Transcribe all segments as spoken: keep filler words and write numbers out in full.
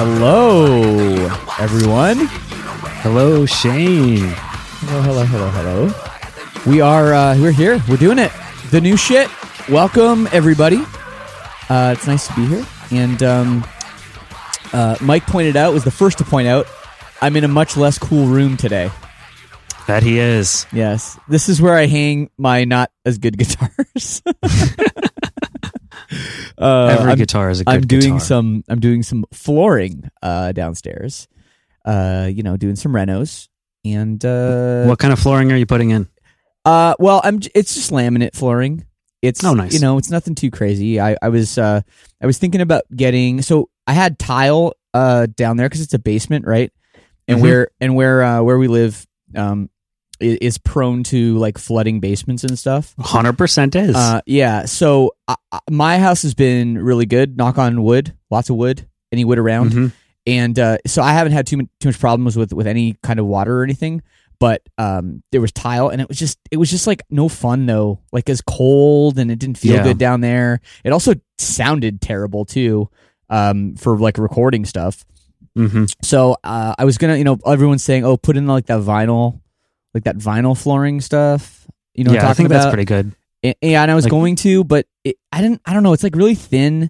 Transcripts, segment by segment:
Hello, everyone. Hello, Shane. Hello, hello, hello, hello. We are, uh, we're here. We're doing it. The new shit. Welcome, everybody. Uh, it's nice to be here. And um, uh, Mike pointed out, was the first to point out, I'm in a much less cool room today. That he is. Yes. This is where I hang my not as good guitars. Uh, Every I'm, guitar is a good I'm doing guitar. some. I'm doing some flooring uh, downstairs. Uh, you know, doing some renos and. Uh, What kind of flooring are you putting in? Uh, well, I'm. It's just laminate flooring. It's Oh, nice. You know, it's nothing too crazy. I, I was. Uh, I was thinking about getting. So I had tile. Uh, down there because it's a basement, right? And Mhm. where and where uh, where we live, um, is, is prone to like flooding basements and stuff. one hundred percent is. Uh, yeah. So uh, my house has been really good. Knock on wood. Lots of wood. Any wood around. Mhm. And uh, so I haven't had too much, too much problems with, with any kind of water or anything. But um, there was tile, and it was just it was just like no fun though. Like it's cold, and it didn't feel Yeah. good down there. It also sounded terrible too, um, for like recording stuff. Mm-hmm. So uh, I was gonna, you know, everyone's saying, oh, put in like that vinyl, like that vinyl flooring stuff. You know, what I'm Yeah, I talking think about? that's pretty good. And, yeah, and I was Like- going to, but it, I didn't. I don't know. It's like really thin,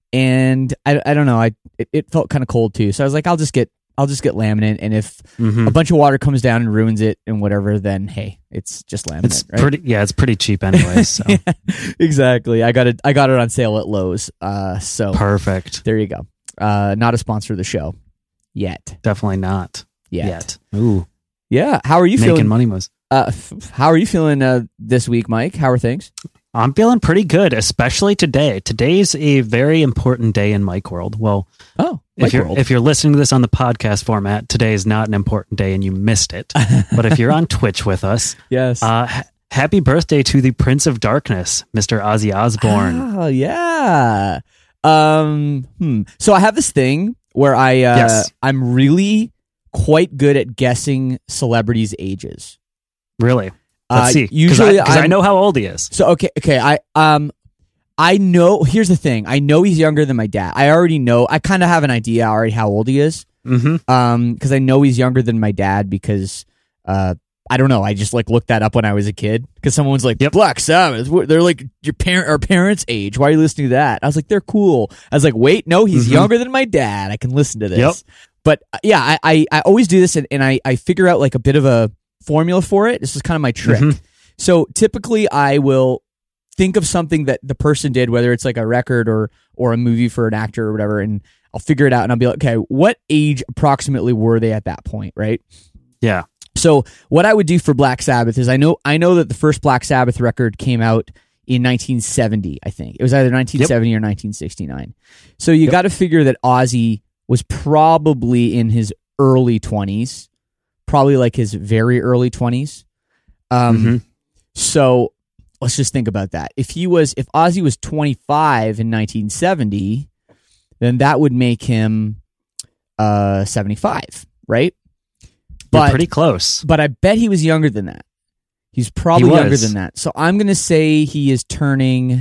and I, I don't know. I it, it felt kind of cold too. So I was like, I'll just get I'll just get laminate, and if Mhm. a bunch of water comes down and ruins it and whatever, then hey, it's just laminate. It's right? pretty. Yeah, it's pretty cheap anyway. So Yeah, exactly. I got it. I got it on sale at Lowe's. Uh, so perfect. there you go. Uh, not a sponsor of the show yet. Definitely not Yet. yet. Ooh, Yeah. How are you making feeling? money moves. Uh, f- how are you feeling uh, this week, Mike? How are things? I'm feeling pretty good, especially today. Today's a very important day in Mike World. Well, Oh, if Mike you're World. if you're listening to this on the podcast format, today is not an important day and you missed it. But if you're on Twitch with us, yes. uh, ha- happy birthday to the Prince of Darkness, Mister Ozzy Osbourne. Oh yeah. Um. Hmm. So I have this thing where I uh, Yes. I'm really quite good at guessing celebrities' ages. Really? Let's Uh, see. 'Cause usually I, 'cause I I'm- know how old he is. So okay, okay. I um, I know. Here's the thing. I know he's younger than my dad. I already know. I kind of have an idea already how old he is. Mm-hmm. Um, because I know he's younger than my dad because uh. I don't know. I just like looked that up when I was a kid because someone was like, Yep. Black Sabbath. They're like your parent, our parents' age. Why are you listening to that? I was like, they're cool. I was like, wait, no, he's Mhm. younger than my dad. I can listen to this. Yep. But uh, yeah, I, I, I always do this and, and I, I figure out like a bit of a formula for it. This is kind of my trick. Mhm. So typically I will think of something that the person did, whether it's like a record or, or a movie for an actor or whatever. And I'll figure it out and I'll be like, okay, what age approximately were they at that point? Right. Yeah. So what I would do for Black Sabbath is I know I know that the first Black Sabbath record came out in nineteen seventy, I think. It was either nineteen seventy or nineteen sixty-nine. So you Yep. got to figure that Ozzy was probably in his early twenties, probably like his very early twenties. Um, Mhm. So let's just think about that. If he was, if Ozzy was twenty-five in nineteen seventy, then that would make him uh, seventy-five, right? You're But pretty close. but I bet he was younger than that. He's probably He was. younger than that. So I'm going to say he is turning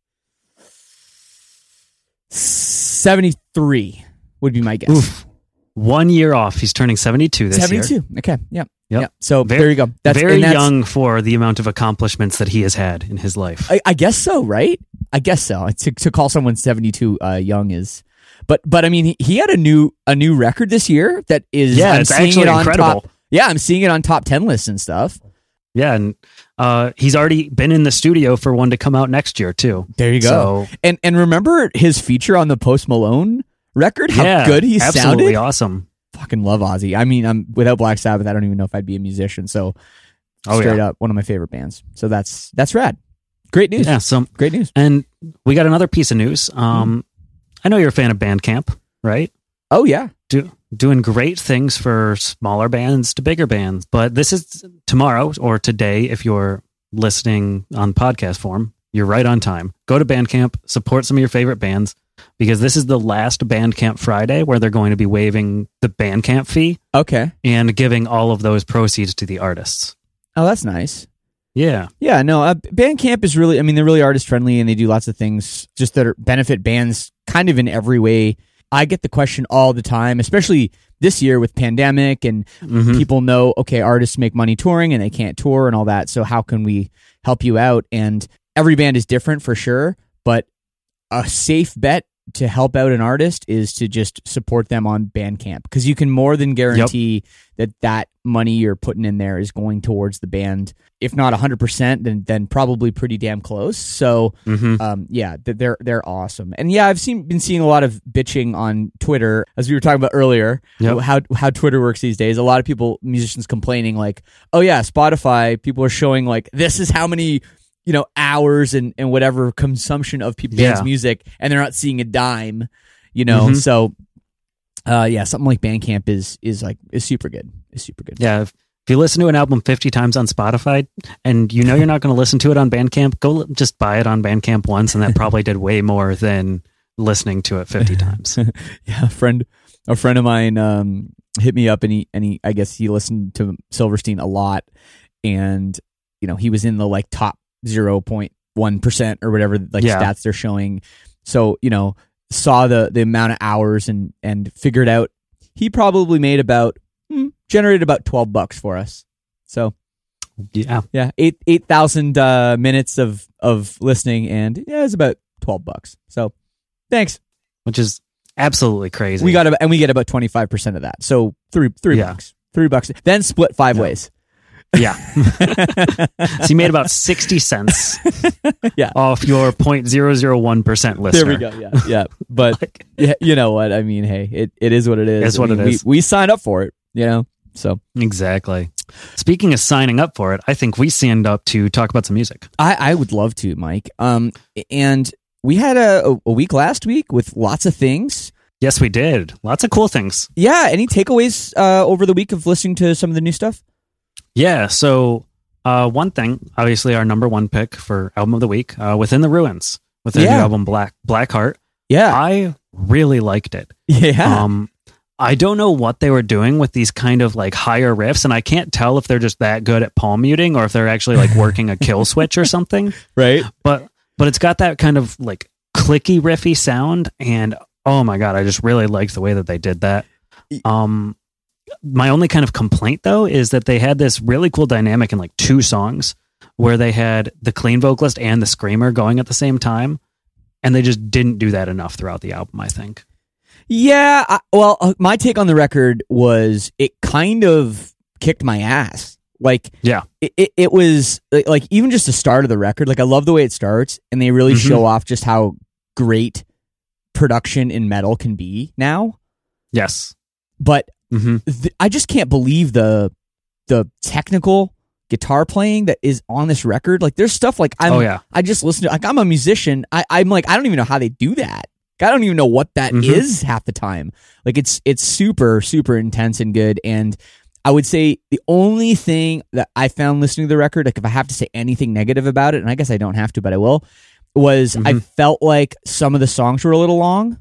seventy-three would be my guess. Oof. One year off. He's turning seventy-two this year. seventy-two. Okay. Yeah. Yep. Yeah. So Very- there you go. That's Very and that's, young for the amount of accomplishments that he has had in his life. I, I guess so, right? I guess so. To, to call someone seventy-two uh, young is, but but I mean, he, he had a new a new record this year that is. Yeah, I'm it's seeing actually it on incredible. Top, yeah, I'm seeing it on top ten lists and stuff. Yeah, and uh, he's already been in the studio for one to come out next year too. There you go. So, And and remember his feature on the Post Malone record? How yeah, good he absolutely sounded. awesome. Fucking love Ozzy. I mean, I'm without Black Sabbath, I don't even know if I'd be a musician. So Oh, straight yeah. up, one of my favorite bands. So that's that's rad. Great news. Yeah, so Great news. and we got another piece of news. Um, I know you're a fan of Bandcamp, right? Oh yeah. Do, doing great things for smaller bands to bigger bands. But this is tomorrow or today, if you're listening on podcast form, you're right on time. Go to Bandcamp, support some of your favorite bands, because this is the last Bandcamp Friday where they're going to be waiving the Bandcamp fee Okay. and giving all of those proceeds to the artists. Oh, that's nice. Yeah. Yeah, no, uh, Bandcamp is really, I mean, they're really artist friendly and they do lots of things just that are, benefit bands kind of in every way I get the question all the time, especially this year with pandemic and Mhm. people know, okay, artists make money touring and they can't tour and all that. So how can we help you out? And every band is different for sure, but a safe bet to help out an artist is to just support them on Bandcamp, because you can more than guarantee that that money you're putting in there is going towards the band. If not one hundred percent, then then probably pretty damn close. So Mhm. um, yeah, th- they're they're awesome. And yeah, I've seen been seeing a lot of bitching on Twitter, as we were talking about earlier, Yep. how how Twitter works these days. A lot of people, musicians, complaining like, oh yeah, Spotify, people are showing like this is how many, you know, hours and, and whatever consumption of people's Yeah. music, and they're not seeing a dime, you know. Mhm. So uh, yeah, something like Bandcamp is is like is super good. Is super good. Yeah. If, if you listen to an album fifty times on Spotify and you know you're not going to listen to it on Bandcamp, go l- just buy it on Bandcamp once, and that probably did way more than listening to it fifty times. Yeah, a friend a friend of mine um, hit me up, and he and he I guess he listened to Silverstein a lot, and you know he was in the like top zero point one percent or whatever like Yeah. stats they're showing. So you know saw the the amount of hours and and figured out he probably made about hmm, generated about twelve bucks for us. So Yeah. yeah, eight eight thousand uh, minutes of of listening, and yeah, it's about twelve bucks. So thanks. Which is absolutely crazy. We got about, and we get about twenty five percent of that. So three three Yeah. bucks, three bucks. Then split five Yeah. ways. Yeah. So you made about sixty cents Yeah. off your zero point zero zero one percent listener. There we go. Yeah, yeah. But Like, yeah, you know what? I mean, hey, it, it is what it is. It's I what mean, it we, is. We signed up for it, you know. So exactly. Speaking of signing up for it, I think we signed up to talk about some music. I, I would love to, Mike. Um, and we had a, a, a week last week with lots of things. Yes, we did. Lots of cool things. Yeah. Any takeaways uh, over the week of listening to some of the new stuff? Yeah. So, uh, one thing, obviously, our number one pick for album of the week, uh, Within the Ruins, with their Yeah. new album Black Blackheart. Yeah. I really liked it. yeah. Um, I don't know what they were doing with these kind of like higher riffs, and I can't tell if they're just that good at palm muting or if they're actually like working a kill switch or something. right. But but it's got that kind of like clicky riffy sound, and oh my god, I just really liked the way that they did that. Um, my only kind of complaint though is that they had this really cool dynamic in like two songs where they had the clean vocalist and the screamer going at the same time, and they just didn't do that enough throughout the album, I think. Yeah, I, well, uh, my take on the record was it kind of kicked my ass. Like, Yeah. it, it, it was like, like even just the start of the record. Like, I love the way it starts, and they really Mhm. show off just how great production in metal can be now. Yes. But Mm-hmm. th- I just can't believe the the technical guitar playing that is on this record. Like, there's stuff like I'm. Oh yeah. I just listen to. Like, I'm a musician. I, I'm like, I don't even know how they do that. I don't even know what that is Mhm. half the time. Like, it's it's super super intense and good. And I would say the only thing that I found listening to the record, like if I have to say anything negative about it, and I guess I don't have to, but I will, was I Mhm. felt like some of the songs were a little long,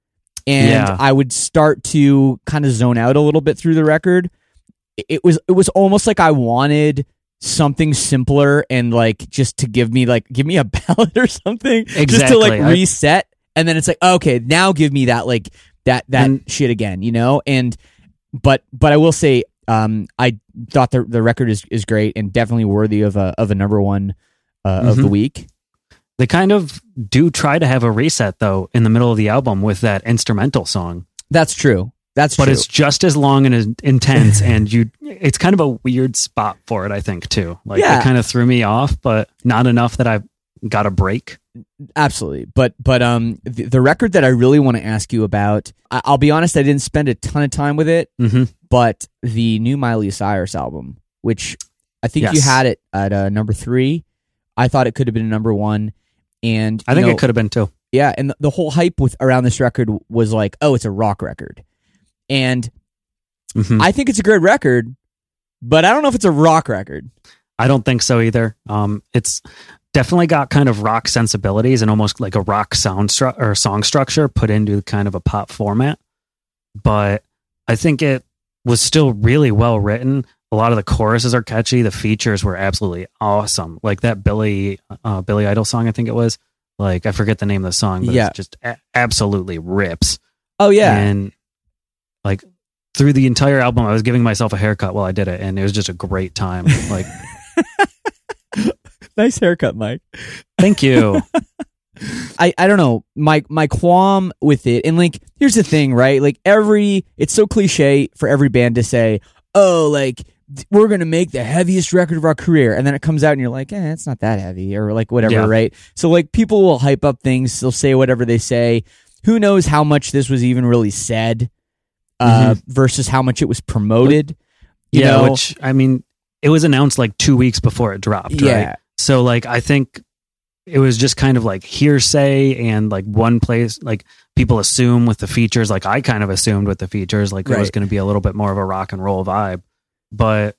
and Yeah. I would start to kind of zone out a little bit through the record. It- It was it was almost like I wanted something simpler and like just to give me like give me a ballad or something, just to Exactly. like I- reset. And then it's like, okay, now give me that like that that And- shit again, you know? And but but I will say, um, I thought the the record is, is great and definitely worthy of a of a number one uh, of the Mhm. week. They kind of do try to have a reset though in the middle of the album with that instrumental song, That's true. That's but true. it's just as long and as intense, and you it's kind of a weird spot for it, I think, too. Like Yeah. it kind of threw me off, but not enough that I got a break. Absolutely. But but um the, the record that I really want to ask you about, I, I'll be honest, I didn't spend a ton of time with it, Mm-hmm. but the new Miley Cyrus album, which I think you Yes. had it at uh, number three. I thought it could have been a number one. And I you think know, it could have been too. Yeah, and the, the whole hype with around this record was like, oh, it's a rock record. And Mhm. I think it's a great record, but I don't know if it's a rock record. I don't think so either. Um, it's definitely got kind of rock sensibilities and almost like a rock sound stru- or song structure put into kind of a pop format. But I think it was still really well written. A lot of the choruses are catchy. The features were absolutely awesome. Like that Billy uh, Billy Idol song, I think it was. Like I forget the name of the song, but Yeah. it just a- absolutely rips. Oh yeah. And like through the entire album, I was giving myself a haircut while I did it, and it was just a great time. Like, nice haircut, Mike. Thank you. I, I don't know, my my qualm with it, and like, here's the thing, right? Like every, it's so cliche for every band to say, oh, like, we're going to make the heaviest record of our career. And then it comes out and you're like, eh, it's not that heavy, or like whatever, Yeah. right? So like people will hype up things. They'll say whatever they say. Who knows how much this was even really said uh, Mm-hmm. versus how much it was promoted. You yeah, know? which, I mean, it was announced like two weeks before it dropped, Yeah. right? So like, I think it was just kind of like hearsay, and like one place, like people assume with the features, like I kind of assumed with the features, like it was Right. going to be a little bit more of a rock and roll vibe. But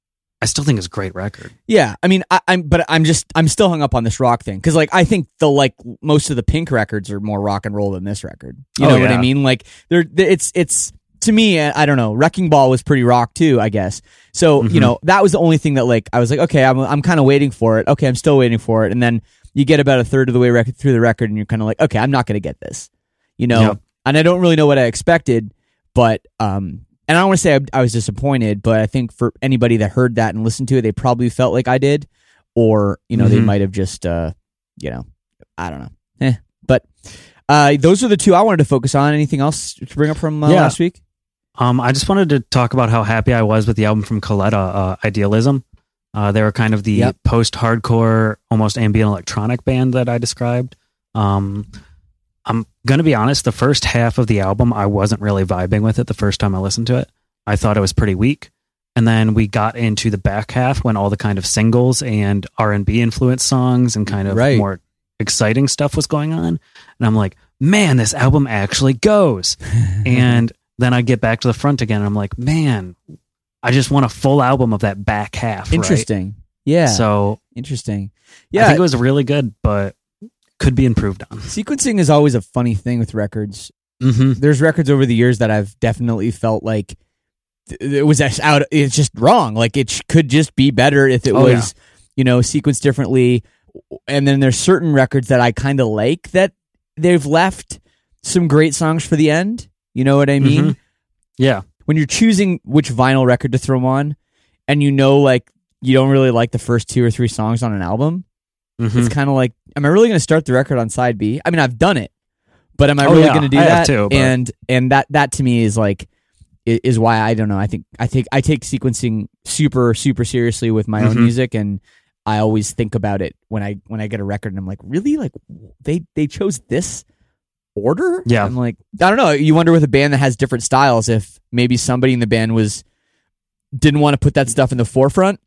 I still think it's a great record. Yeah, I mean, I, I'm, but I'm just, I'm still hung up on this rock thing because, like, I think the like most of the Pink records are more rock and roll than this record. You Oh, know what I yeah. mean? Like, they're, it's, it's to me, I I don't know. Wrecking Ball was pretty rock too, I guess. So you Mhm. know, that was the only thing that like I was like, okay, I'm, I'm kind of waiting for it. Okay, I'm still waiting for it, and then you get about a third of the way rec- through the record, and you're kind of like, okay, I'm not going to get this. You know, Yep. and I don't really know what I expected, but um. And I don't want to say I, I was disappointed, but I think for anybody that heard that and listened to it, they probably felt like I did, or you know, they Mhm. might have just, uh, you know, I don't know. Eh. But uh, those are the two I wanted to focus on. Anything else to bring up from uh, Yeah. last week? Um, I just wanted to talk about how happy I was with the album from Coletta, uh, Idealism. Uh, they were kind of the Yep. post-hardcore, almost ambient electronic band that I described. Um, I'm going to be honest, the first half of the album, I wasn't really vibing with it the first time I listened to it. I thought it was pretty weak. And then we got into the back half when all the kind of singles and R and B influenced songs and kind of Right. more exciting stuff was going on. And I'm like, man, this album actually goes. And then I get back to the front again, and I'm like, man, I just want a full album of that back half. right? Interesting. Yeah. So Interesting. I Yeah. think it was really good, but could be improved on. Sequencing is always a funny thing with records. Mm-hmm. There's records over the years that I've definitely felt like th- it was just out. It's just wrong. Like it sh- could just be better if it Oh, was, you know, sequenced differently. And then there's certain records that I kind of like that they've left some great songs for the end. You know what I mean? Mhm. Yeah. When you're choosing which vinyl record to throw on, and you know, like you don't really like the first two or three songs on an album, Mhm. it's kind of like, am I really going to start the record on side B? I mean, I've done it, but am I Oh, really yeah, going to do I have that? too, but- and and that that to me is like i- is why I don't know. I think I take I take sequencing super super seriously with my own Mhm. music, and I always think about it when I when I get a record, and I'm like, really, like they they chose this order? Yeah. I'm like, I don't know. You wonder with a band that has different styles if maybe somebody in the band was didn't want to put that stuff in the forefront.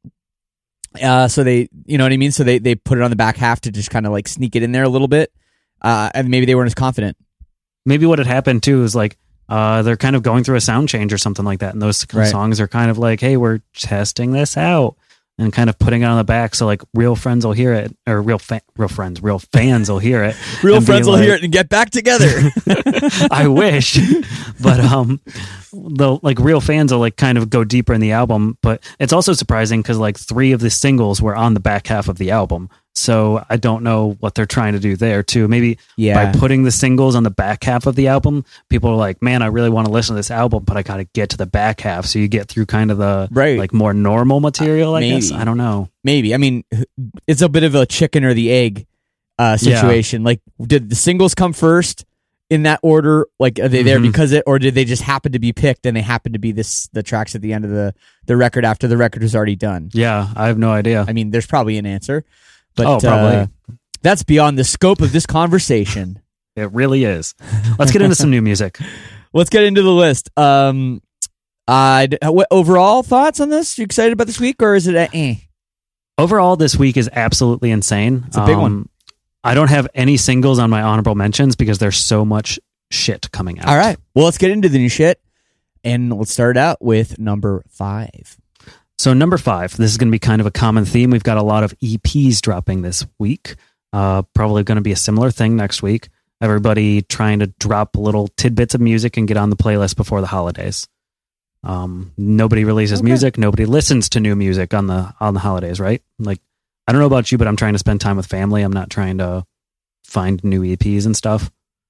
Uh, so they, you know what I mean? So they, they put it on the back half to just kind of like sneak it in there a little bit. Uh, and maybe they weren't as confident. Maybe what had happened too is like uh, they're kind of going through a sound change or something like that, and those Right. songs are kind of like, hey, we're testing this out, and kind of putting it on the back so like real friends will hear it, or real fa- real friends, real fans will hear it. Real and be friends will like, hear it and get back together. I wish, but um, the like real fans will like kind of go deeper in the album. But it's also surprising because like three of the singles were on the back half of the album, so I don't know what they're trying to do there too. Maybe Yeah. by putting the singles on the back half of the album, people are like, "Man, I really want to listen to this album, but I got to get to the back half." So you get through kind of the Right. like more normal material. I guess maybe. I don't know. Maybe. I mean, it's a bit of a chicken or the egg uh, situation. Like, did the singles come first in that order? Like, are they there Mhm. because it, or did they just happen to be picked and they happen to be this the tracks at the end of the, the record after the record was already done? Yeah, I have no idea. I mean, there's probably an answer, but Oh, probably. uh, that's beyond the scope of this conversation. It really is. Let's get into some new music. Let's get into the list. Um, uh, d- what overall thoughts on this? You excited about this week, or is it a eh? Overall, this week is absolutely insane. It's a big one. I don't have any singles on my honorable mentions because there's so much shit coming out. All right. Well, let's get into the new shit, and let's start out with number five. So number five, this is going to be kind of a common theme. We've got a lot of E Ps dropping this week. Uh, probably going to be a similar thing next week. Everybody trying to drop little tidbits of music and get on the playlist before the holidays. Um, nobody releases Okay. music. Nobody listens to new music on the on the holidays, right? Like, I don't know about you, but I'm trying to spend time with family. I'm not trying to find new E Ps and stuff.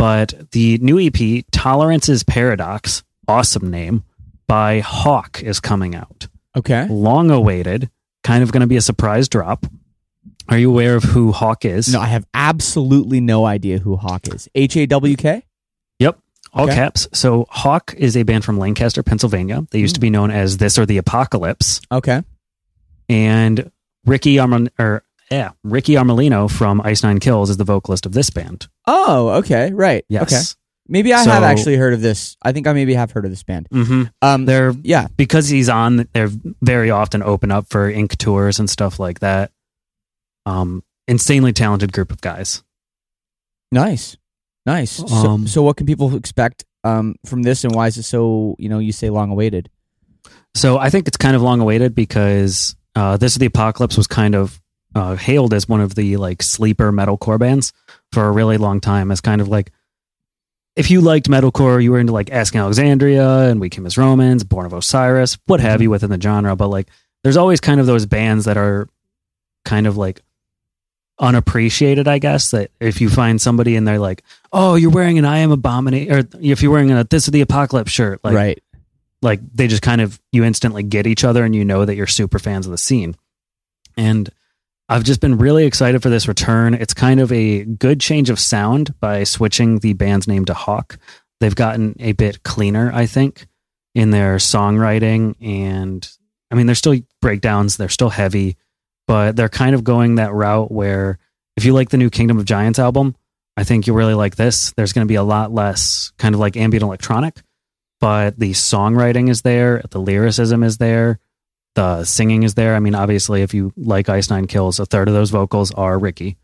But the new E P, Tolerance's Paradox, awesome name, by Hawk is coming out. Okay. Long awaited, kind of going to be a surprise drop. Are you aware of who Hawk is? No, I have absolutely no idea who Hawk is. H A W K? Yep. All Okay. caps. So Hawk is a band from Lancaster, Pennsylvania. They used to be known as This or the Apocalypse. Okay. And Ricky Arman or yeah, Ricky Armelino from Ice Nine Kills is the vocalist of this band. Oh, okay. Right. Yes. Okay. Maybe I So- have actually heard of this. I think I maybe have heard of this band. Mm-hmm. Um, They're yeah. because he's on. They're very often open up for ink tours and stuff like that. Um, insanely talented group of guys. Nice. Nice. So, Um, so what can people expect um, from this, and why is it so, you know, you say long awaited? So I think it's kind of long awaited because uh, This is the Apocalypse was kind of uh, hailed as one of the like sleeper metalcore bands for a really long time. As kind of like, if you liked metalcore, you were into like Asking Alexandria and We Came as Romans, Born of Osiris, what have you within the genre. But like, there's always kind of those bands that are kind of like unappreciated, I guess, that if you find somebody and they're like, oh, you're wearing an I Am Abomination, or if you're wearing a This is the Apocalypse shirt, like, right. like they just kind of, you instantly get each other and you know that you're super fans of the scene. And I've just been really excited for this return. It's kind of a good change of sound by switching the band's name to Hawk. They've gotten a bit cleaner, I think, in their songwriting. And I mean, there's still breakdowns, they're still heavy, but they're kind of going that route where if you like the new Kingdom of Giants album, I think you'll really like this. There's going to be a lot less kind of like ambient electronic, but the songwriting is there, the lyricism is there, the singing is there. I mean, obviously, if you like Ice Nine Kills, a third of those vocals are Ricky.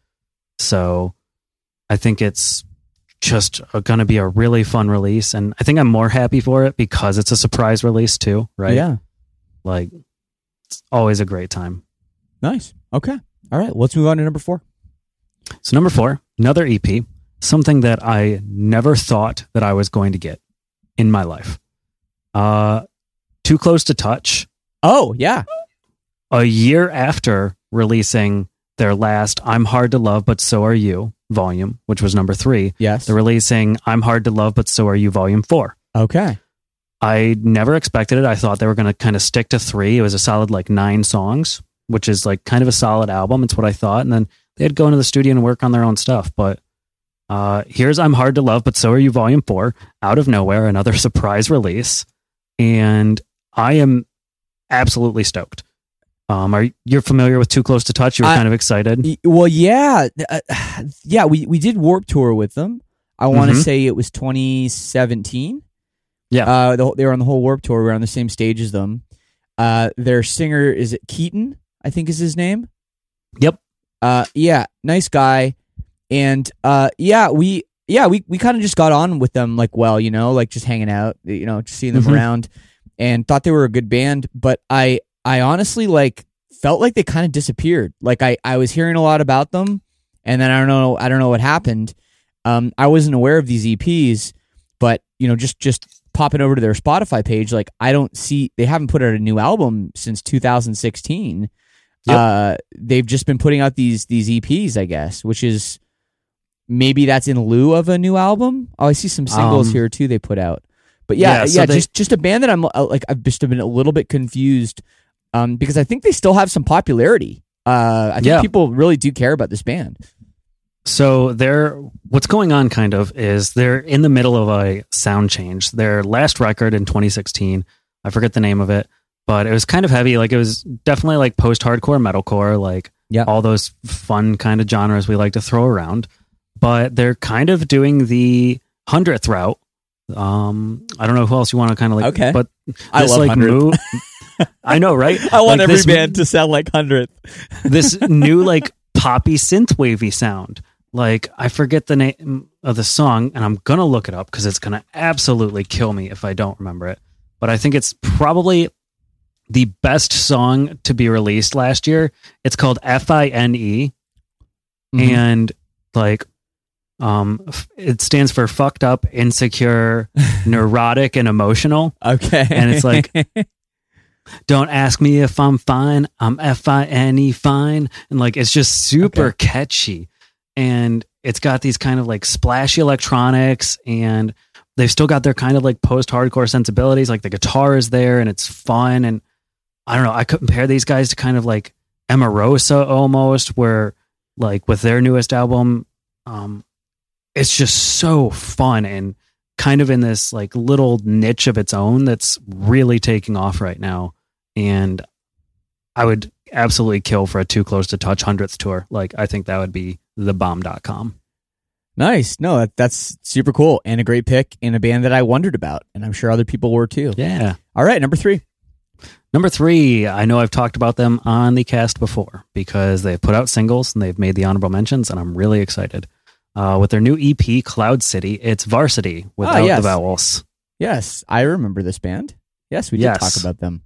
So I think it's just going to be a really fun release. And I think I'm more happy for it because it's a surprise release too, right? Yeah. Like, it's always a great time. Nice. Okay. All right. Let's move on to number four. So number four, another E P, something that I never thought that I was going to get in my life. Uh, Too Close to Touch. Oh, yeah. A year after releasing their last I'm Hard to Love, But So Are You volume, which was number three, Yes. they're releasing I'm Hard to Love, But So Are You volume four. Okay. I never expected it. I thought they were going to kind of stick to three. It was a solid like nine songs, which is like kind of a solid album. It's what I thought. And then they'd go into the studio and work on their own stuff. But uh, here's I'm Hard to Love, But So Are You volume four, out of nowhere, another surprise release. And I am absolutely stoked. Um, are you familiar with Too Close to Touch? You were I- kind of excited. Y- Well, yeah. Uh, yeah, we, we did Warp Tour with them. I want to Mhm. say it was twenty seventeen. Yeah. Uh, the, whole- they were on the whole Warp Tour. We were on the same stage as them. Uh, their singer, is it Keaton? I think is his name. Yep. Uh, yeah, nice guy. And uh, yeah, we yeah we, we kind of just got on with them like well, you know, like just hanging out, you know, just seeing them Mhm. around, and thought they were a good band. But I I honestly like felt like they kind of disappeared. Like I, I was hearing a lot about them, and then I don't know I don't know what happened. Um, I wasn't aware of these E Ps, but you know, just just popping over to their Spotify page, like I don't see they haven't put out a new album since two thousand sixteen. Yep. Uh, they've just been putting out these these E Ps, I guess, which is maybe that's in lieu of a new album. Oh, I see some singles Um, here too they put out. But yeah, yeah, yeah, so they- just just a band that I'm uh, like I've just been a little bit confused um, because I think they still have some popularity. Uh, I think Yeah. people really do care about this band. So they're what's going on kind of is they're in the middle of a sound change. Their last record in twenty sixteen, I forget the name of it, but it was kind of heavy. Like it was definitely like post-hardcore, metalcore, like Yeah. all those fun kind of genres we like to throw around. But they're kind of doing the hundredth route. Um, I don't know who else you want to kind of like, Okay. but I this, love like hundredth. move. I know, right? I want Like, every this- band to sound like hundredth. this new like poppy synth wavy sound. Like I forget the name of the song, and I'm gonna look it up because it's gonna absolutely kill me if I don't remember it. But I think it's probably the best song to be released last year. It's called F I N E, Mhm. and like um, f- it stands for fucked up, insecure, neurotic, and emotional. Okay. And it's like, don't ask me if I'm fine. I'm F I N E fine. And like, it's just super Okay. catchy. And it's got these kind of like splashy electronics, and they've still got their kind of like post-hardcore sensibilities. Like the guitar is there and it's fun. And I don't know, I compare these guys to kind of like Emarosa almost, where like with their newest album, um, it's just so fun and kind of in this like little niche of its own that's really taking off right now. And I would absolutely kill for a Too Close to Touch hundredth tour. Like, I think that would be the bomb dot com. Nice. No, that, that's super cool and a great pick in a band that I wondered about, and I'm sure other people were too. Yeah. All right, number three. Number three, I know I've talked about them on the cast before because they've put out singles and they've made the honorable mentions, and I'm really excited. Uh, with their new E P, Cloud City, it's Varsity without ah, yes. the vowels. Yes, I remember this band. Yes, we did yes. talk about them.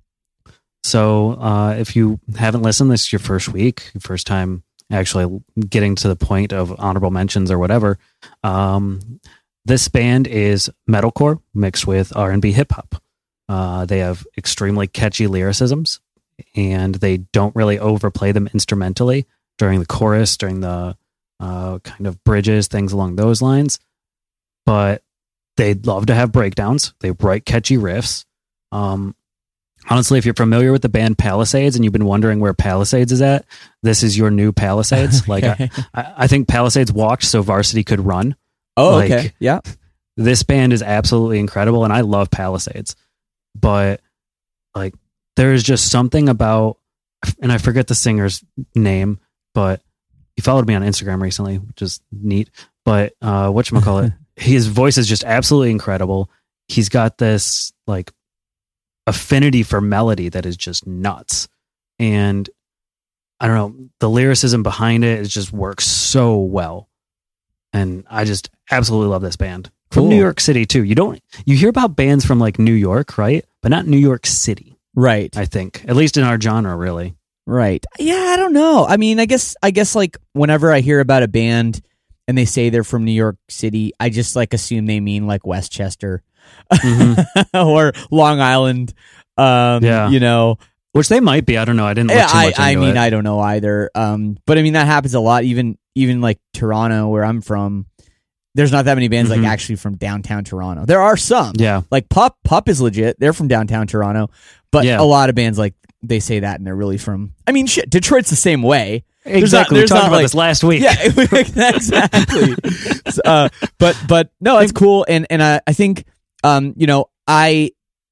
So uh, if you haven't listened, this is your first week, your first time actually getting to the point of honorable mentions or whatever. Um, this band is metalcore mixed with R and B hip hop. Uh, they have extremely catchy lyricisms, and they don't really overplay them instrumentally during the chorus, during the uh, kind of bridges, things along those lines. But they love to have breakdowns. They write catchy riffs. Um, honestly, if you're familiar with the band Palisades and you've been wondering where Palisades is at, this is your new Palisades. Okay. Like I, I think Palisades walked so Varsity could run. Oh, like, okay. Yeah. This band is absolutely incredible, and I love Palisades. But like, there's just something about, and I forget the singer's name, but he followed me on Instagram recently, which is neat. But uh, whatchamacallit, his voice is just absolutely incredible. He's got this like affinity for melody that is just nuts. And I don't know, the lyricism behind it, it just works so well. And I just absolutely love this band. From Cool. New York City too. You don't you hear about bands from like New York, right? But not New York City. Right. I think. At least in our genre, really. Right. Yeah, I don't know. I mean, I guess I guess like whenever I hear about a band and they say they're from New York City, I just like assume they mean like Westchester mm-hmm. or Long Island. Um, yeah. You know, which they might be. I don't know. I didn't look yeah, too much I, into I mean, it. I don't know either. Um, but I mean, that happens a lot. Even even like Toronto, where I'm from, there's not that many bands mm-hmm. like actually from downtown Toronto. There are some. Yeah. Like Pup, Pup is legit. They're from downtown Toronto. But yeah. a lot of bands like they say that and they're really from. I mean, shit. Detroit's the same way. Exactly. There's not, we there's talked not about like, this last week. Yeah, exactly. uh, but but no, it's cool, and and I I think um you know I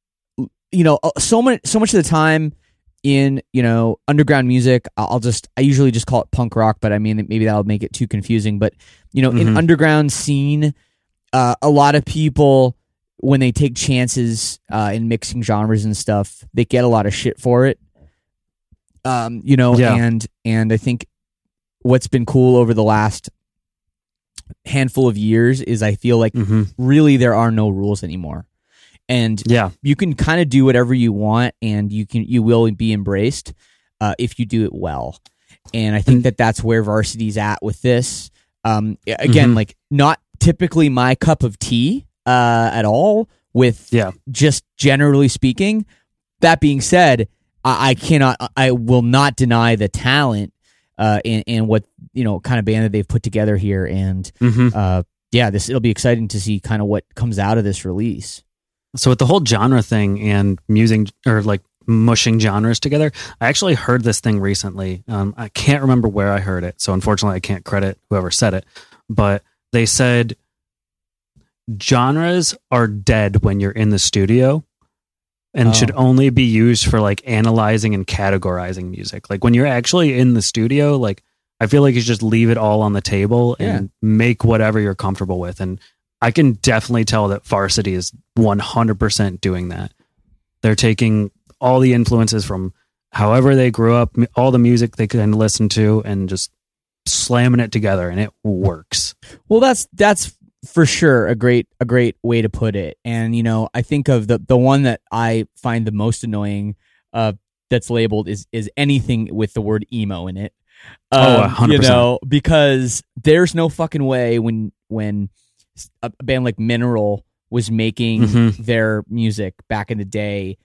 you know so much so much of the time in you know underground music, I'll just I usually just call it punk rock, but I mean maybe that'll make it too confusing. But you know mm-hmm. in underground scene, uh, a lot of people, when they take chances uh, in mixing genres and stuff, they get a lot of shit for it. Um, you know, yeah. and and I think what's been cool over the last handful of years is I feel like mm-hmm. really there are no rules anymore, and yeah, you can kind of do whatever you want, and you can you will be embraced uh, if you do it well. And I think and, that that's where Varsity's at with this. Um, again, mm-hmm. like not typically my cup of tea uh, at all. With yeah. just generally speaking. That being said, I, I cannot, I will not deny the talent uh, and, and what you know kind of band that they've put together here. And mm-hmm. uh, yeah, this it'll be exciting to see kind of what comes out of this release. So with the whole genre thing and musing or like mushing genres together, I actually heard this thing recently. Um, I can't remember where I heard it, so unfortunately I can't credit whoever said it. But they said genres are dead when you're in the studio and oh. should only be used for like analyzing and categorizing music. Like when you're actually in the studio, like I feel like you just leave it all on the table and yeah. make whatever you're comfortable with. And I can definitely tell that Varsity is one hundred percent doing that. They're taking all the influences from however they grew up, all the music they can listen to, and just slamming it together, and it works. Well, that's that's for sure a great a great way to put it. And you know, I think of the the one that I find the most annoying uh, that's labeled is is anything with the word emo in it. Um, oh, one hundred percent. You know, because there's no fucking way when when a band like Mineral was making mm-hmm. their music back in the day,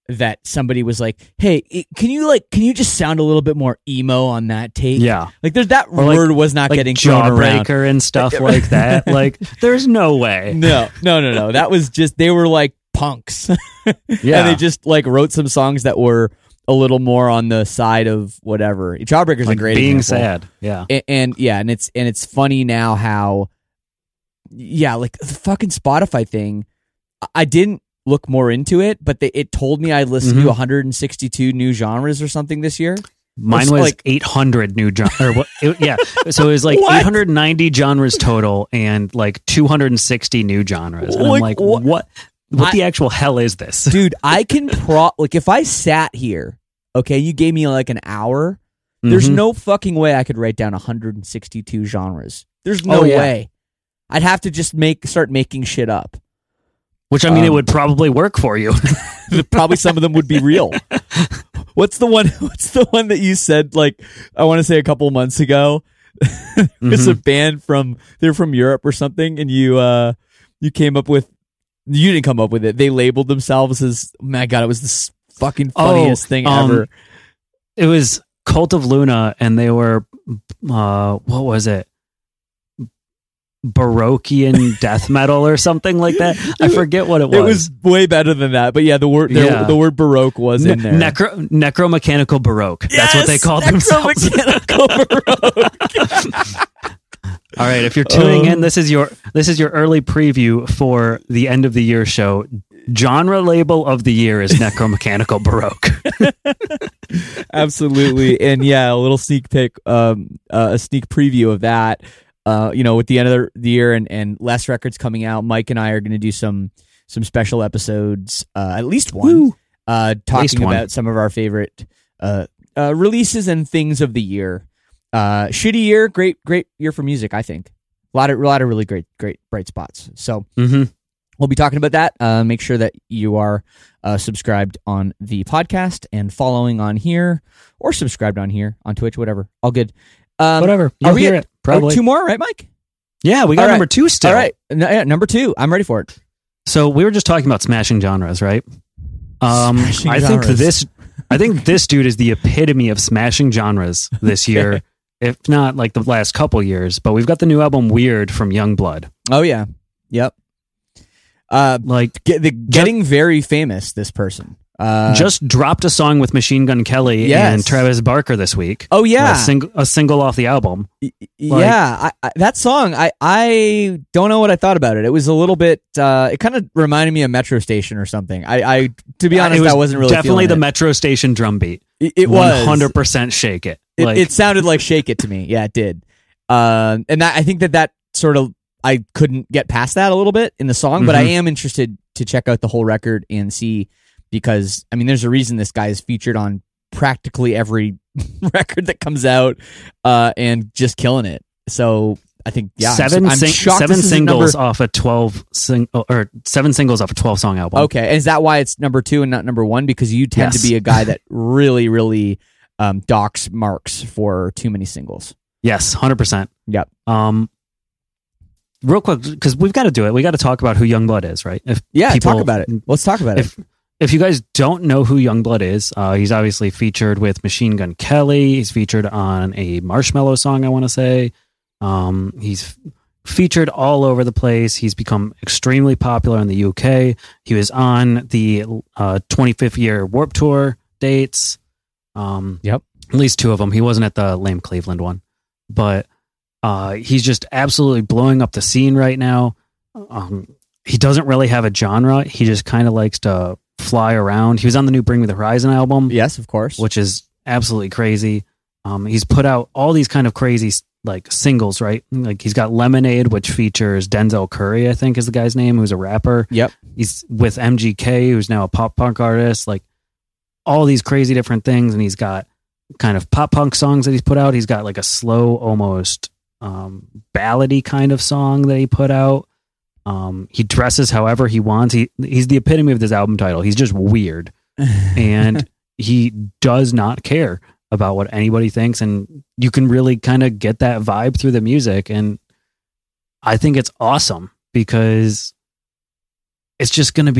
that somebody was like, "Hey, it, can you like, can you just sound a little bit more emo on that take?" Yeah, like there's that or word like, was not like getting thrown around. Jawbreaker and stuff like that. Like, there's no way. No, no, no, no. That was just they were like punks, yeah, and they just like wrote some songs that were a little more on the side of whatever. Jawbreaker's like a great being example. sad. Yeah, and, and yeah, and it's and it's funny now how, yeah, like the fucking Spotify thing. I didn't look more into it, but they, it told me I listened mm-hmm. to one hundred sixty-two new genres or something this year. Mine It's was like- eight hundred new genres. Or what? It, yeah, so it was like What? eight hundred ninety genres total, and like two hundred sixty new genres. And I'm Like, like, what- what? What I- the actual hell is this? Dude, I can pro like if I sat here, okay, you gave me like an hour. There's Mhm. no fucking way I could write down one hundred sixty-two genres. There's no Oh, yeah. way. I'd have to just make start making shit up. Which I mean, it um, would probably work for you. Probably some of them would be real. What's the one? What's the one that you said? Like I want to say a couple months ago, it's a band from they're from Europe or something, and you uh you came up with you didn't come up with it. They labeled themselves as my God. It was the fucking funniest Oh, thing um, ever. It was Cult of Luna, and they were, uh, what was it? Baroquean death metal or something like that. I forget what it was. It was way better than that, but yeah, the word the, Yeah. the word baroque was in there. Necro necromechanical baroque. That's what they Yes, called themselves. necromechanical baroque. All right, if you're tuning Um, in, this is your this is your early preview for the end of the year show. Genre label of the year is necromechanical baroque. Absolutely, and yeah, a little sneak peek, um, uh, a sneak preview of that. Uh, you know, with the end of the year and, and less records coming out, Mike and I are going to do some some special episodes, uh, at least one, Woo. uh, talking one. about some of our favorite uh, uh, releases and things of the year. Uh, shitty year, great great year for music, I think. A lot of a lot of really great great bright spots. So Mm-hmm. we'll be talking about that. Uh, make sure that you are uh, subscribed on the podcast and following on here, or subscribed on here on Twitch, whatever. All good. Um, Whatever. Are You'll we hear at- it. Probably. oh, two more, right, Mike? Yeah, we got All right. number two still. All right. No, yeah, number two. I'm ready for it. So we were just talking about smashing genres, right? Um, Smashing I think genres. this, I think this dude is the epitome of smashing genres this year, if not like the last couple years. But we've got the new album "Weird" from Youngblood. Oh yeah. Yep. Uh, Like, get, the, getting very famous. This person. Uh, just dropped a song with Machine Gun Kelly Yes. and Travis Barker this week. oh yeah. a, sing- a single off the album. Y- yeah, I, I, that song. I, I don't know what I thought about it. It was a little bit. Uh, it kind of reminded me of Metro Station or something. I, I to be honest, it was I wasn't really definitely feeling the it. Metro Station drum beat. It, it one was hundred percent shake it. It, Like, it sounded like "Shake It" to me. Yeah, it did. Uh, and that I think that that sort of I couldn't get past that a little bit in the song, but I Mhm. am interested to check out the whole record and see, because I mean, there's a reason this guy is featured on practically every record that comes out, uh, and just killing it. So I think yeah, I'm seven su- I'm sing- shocked seven this is singles number- off a twelve sing- or seven singles off a twelve song album. Okay, and is that why it's number two and not number one? Because you tend Yes. to be a guy that really, really um, docks marks for too many singles. Yes, one hundred percent. Yep. Um, real quick, because we've got to do it. We got to talk about who Youngblood is, right? If Yeah, people- talk about it. Let's talk about it. If if you guys don't know who Youngblood is, uh, he's obviously featured with Machine Gun Kelly. He's featured on a Marshmello song, I want to say. Um, he's f- featured all over the place. He's become extremely popular in the U K. He was on the uh, twenty-fifth year Warped Tour dates. Um, Yep. At least two of them. He wasn't at the Lame Cleveland one, but uh, he's just absolutely blowing up the scene right now. Um, he doesn't really have a genre. He just kind of likes to fly around. He was on the new Bring Me the Horizon album, Yes, of course. which is absolutely crazy. Um, he's put out all these kind of crazy like singles, right? Like he's got Lemonade, which features Denzel Curry, I think is the guy's name, who's a rapper. Yep. He's with M G K, who's now a pop punk artist. Like all these crazy different things, and he's got kind of pop punk songs that he's put out. He's got like a slow, almost um, ballady kind of song that he put out. Um, he dresses however he wants. He he's the epitome of this album title. He's just weird, and he does not care about what anybody thinks, and you can really kind of get that vibe through the music. And I think it's awesome because it's just going to be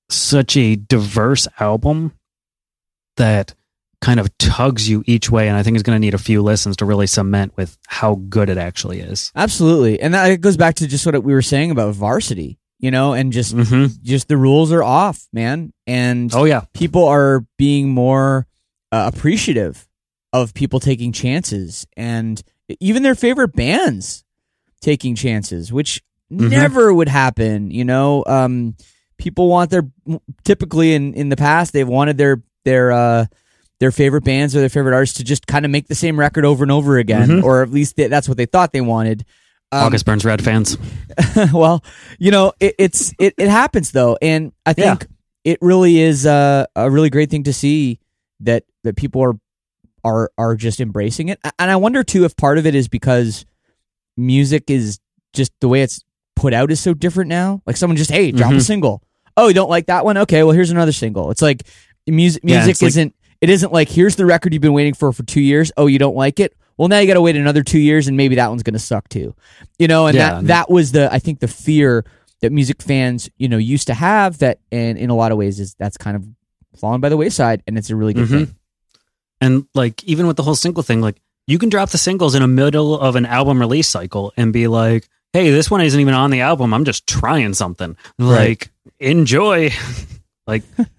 such a diverse album that kind of tugs you each way, and I think it's going to need a few listens to really cement with how good it actually is. Absolutely. And that goes back to just what we were saying about Varsity, you know, and just Mm-hmm. just the rules are off, man. And Oh, yeah. people are being more uh, appreciative of people taking chances, and even their favorite bands taking chances, which Mhm. never would happen, you know. Um, people want their typically in, in the past they've wanted their their uh, their favorite bands or their favorite artists to just kind of make the same record over and over again, Mhm. or at least they, that's what they thought they wanted. Um, August Burns Red fans. well, you know, it, it's it, it happens though, and I think it really is uh, a really great thing to see that that people are are are just embracing it. And I wonder too if part of it is because music is just the way it's put out is so different now. Like someone just, hey, drop Mhm. a single. Oh, you don't like that one? Okay, well here's another single. It's like music. Yeah, Music it's like- isn't. It isn't like here's the record you've been waiting for for two years. Oh, you don't like it? Well, now you got to wait another two years, and maybe that one's going to suck too. You know, and Yeah, that and- that was the I think the fear that music fans you know used to have. That and in a lot of ways is that's kind of fallen by the wayside, and it's a really good Mhm. thing. And like, even with the whole single thing, like, you can drop the singles in the middle of an album release cycle and be like, hey, this one isn't even on the album. I'm just trying something. Right. Like, enjoy. Like,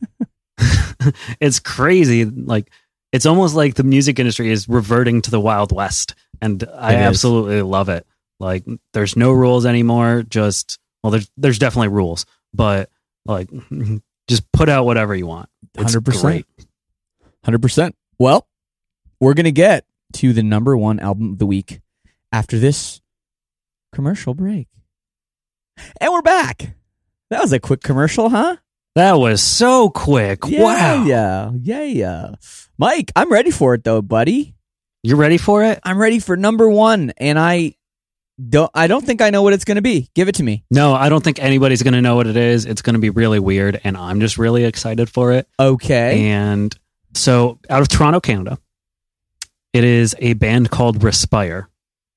it's crazy. Like, it's almost like the music industry is reverting to the Wild West. And I It is. absolutely love it. Like, there's no rules anymore. Just, well, there's, there's definitely rules, but like, just put out whatever you want. It's one hundred percent. great. one hundred percent. Well, we're going to get to the number one album of the week after this commercial break. And we're back. That was a quick commercial, huh? That was so quick. Yeah, Wow. Yeah, yeah, yeah. Mike, I'm ready for it though, buddy. You ready for it? I'm ready for number one, and I don't I don't think I know what it's going to be. Give it to me. No, I don't think anybody's going to know what it is. It's going to be really weird, and I'm just really excited for it. Okay. And so, out of Toronto, Canada, it is a band called Respire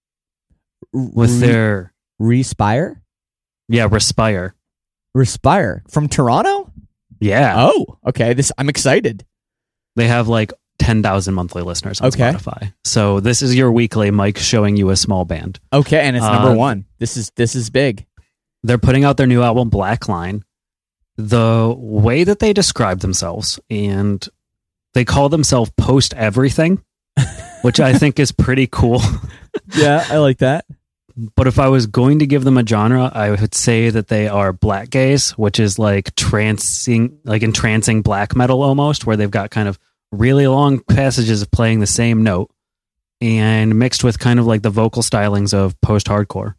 with Re- their, Respire? yeah, Respire. Respire from Toronto? Yeah. Oh, okay. This I'm excited. They have like ten thousand monthly listeners on Okay. Spotify. So, this is your weekly Mike showing you a small band. Okay, and it's number Uh, one. This is this is big. They're putting out their new album, Black Line. The way that they describe themselves, and they call themselves post everything, which I think is pretty cool. Yeah, I like that. But if I was going to give them a genre, I would say that they are black gaze, which is like trancing, like entrancing black metal almost, where they've got kind of really long passages of playing the same note and mixed with kind of like the vocal stylings of post-hardcore.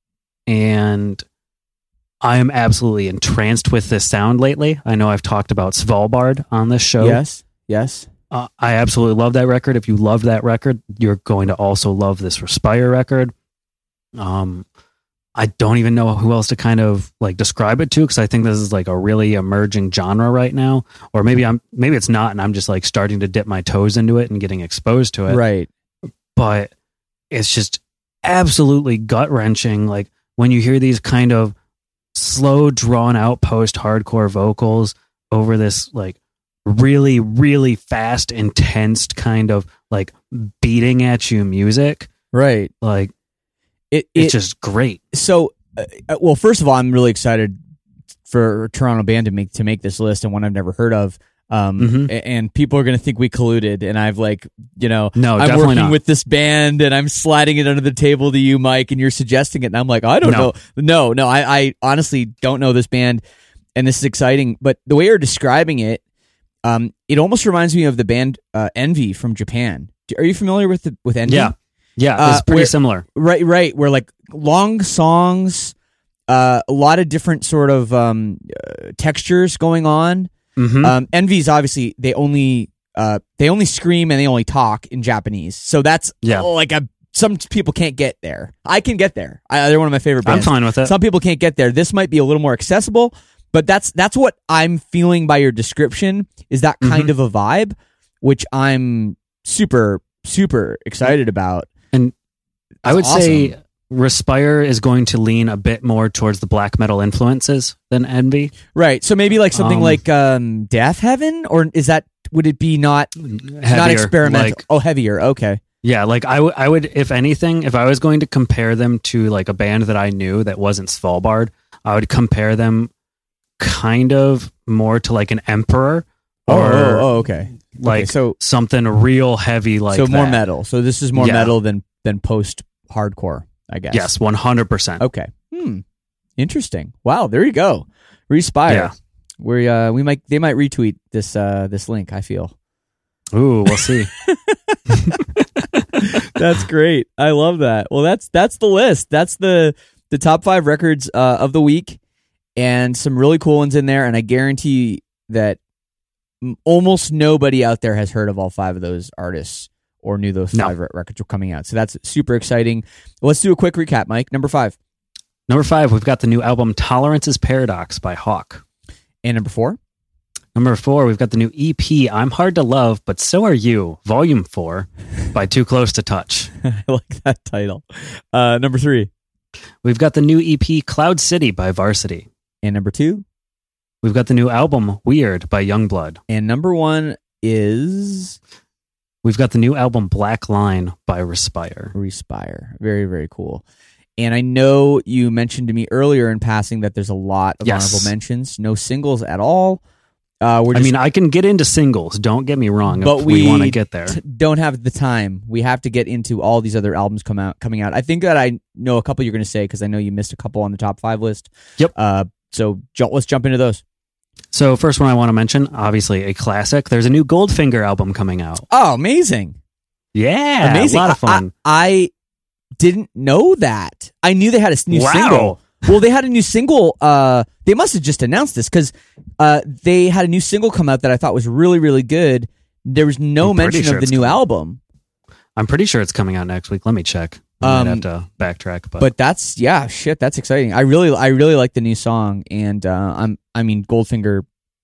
And I am absolutely entranced with this sound lately. I know I've talked about Svalbard on this show. Yes. Yes. Uh, I absolutely love that record. If you love that record, you're going to also love this Respire record. Um, I don't even know who else to kind of like describe it to, because I think this is like a really emerging genre right now. Or maybe I'm maybe it's not, and I'm just like starting to dip my toes into it and getting exposed to it. Right. But it's just absolutely gut wrenching. Like when you hear these kind of slow, drawn out post hardcore vocals over this like really, really fast, intense kind of like beating at you music. Right. Like It, it's it just great. so uh, well. First of all, I'm really excited for a Toronto band to make to make this list, and one I've never heard of. Um, Mhm. a- and people are going to think we colluded, and I've like, you know, No, I'm definitely working not. with this band, and I'm sliding it under the table to you, Mike, and you're suggesting it, and I'm like, I don't No. know, no, no, I, I honestly don't know this band, and this is exciting. But the way you're describing it, um, it almost reminds me of the band uh, Envy from Japan. Are you familiar with the with Envy? Yeah. Yeah, Uh, it's pretty where- similar. Right, right. Where like long songs, uh, a lot of different sort of um, uh, textures going on. Mhm. Um, Envy's obviously they only uh, they only scream and they only talk in Japanese, so that's Yeah. like a some people can't get there. I can get there. I, they're one of my favorite I'm bands. fine with it. Some people can't get there. This might be a little more accessible, but that's that's what I'm feeling by your description. Is that kind Mhm. of a vibe, which I'm super super excited about. I would That's say awesome. Respire is going to lean a bit more towards the black metal influences than Envy. Right. So maybe like something Um, like um, Death Heaven, or is that would it be not not Heavier, experimental? like- oh, heavier. Okay. Yeah, like I would, I would, if anything, if I was going to compare them to like a band that I knew that wasn't Svalbard, I would compare them kind of more to like an Emperor Oh, or oh, oh, okay. like Okay, so something real heavy like so more that. metal. So this is more Yeah. metal than than post hardcore, I guess. Yes, one hundred percent. Okay. Hmm. Interesting. Wow. There you go. Respire. Yeah. We uh we might they might retweet this uh this link. I feel. Ooh, we'll see. That's great. I love that. Well, that's that's the list. That's the the top five records uh, of the week, and some really cool ones in there. And I guarantee that m- almost nobody out there has heard of all five of those artists or knew those No. five re- records were coming out. So that's super exciting. Let's do a quick recap, Mike. Number five Number five, we've got the new album Tolerance's Paradox by Hawk. and number four. Number four, we've got the new E P I'm Hard to Love, But So Are You, Volume four by Too Close to Touch. I like that title. Uh, number three We've got the new E P Cloud City by Varsity. and number two We've got the new album Weird by Youngblood. and number one is We've got the new album Black Line by Respire. Respire. Very, very cool. And I know you mentioned to me earlier in passing that there's a lot of Yes. honorable mentions, no singles at all. Uh, we're I just, mean, I can get into singles. Don't get me wrong. but if we, we, want to get there. t- don't have the time. We have to get into all these other albums come out coming out. I think that I know a couple you're going to say because I know you missed a couple on the top five list. Yep. Uh, so ju- let's jump into those. So first one I want to mention, obviously a classic. There's a new Goldfinger album coming out. Oh, amazing! Yeah, amazing. a lot of I- fun. I, I didn't know that. I knew they had a s- new Wow. single. Well, they had a new single. Uh, they must have just announced this because uh, they had a new single come out that I thought was really, really good. There was no I'm pretty mention sure of the it's new coming. album, I'm pretty sure it's coming out next week. Let me check. I Um, might have to backtrack, but, but that's yeah, shit, that's exciting. I really, I really like the new song, and uh, I'm, I mean, Goldfinger.